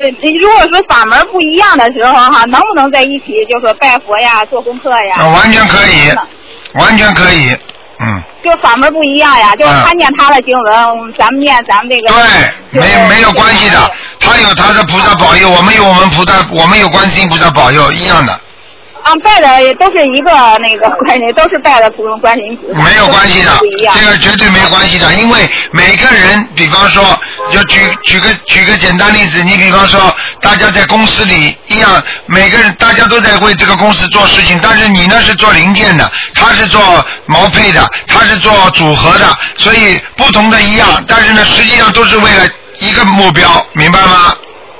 如果说法门不一样的时候哈，能不能在一起，就是说拜佛呀、做功课呀？ 完全可以，完全可以， 就法门不一样呀，就是他念他的经文，咱们念咱们这个。 对，没有关系的，他有他的菩萨保佑，我们有我们菩萨，我们有观世音菩萨保佑，一样的。 拜的也都是一个那个观世音，都是拜的观世音菩萨。 没有关系的，这个绝对没关系的，因为每个人，比方说，就举个简单例子，你比方说，大家在公司里一样，每个人大家都在为这个公司做事情，但是你呢是做零件的，他是做毛坯的，他是做组合的，所以不同的一样，但是呢实际上都是为了一个目标，明白吗？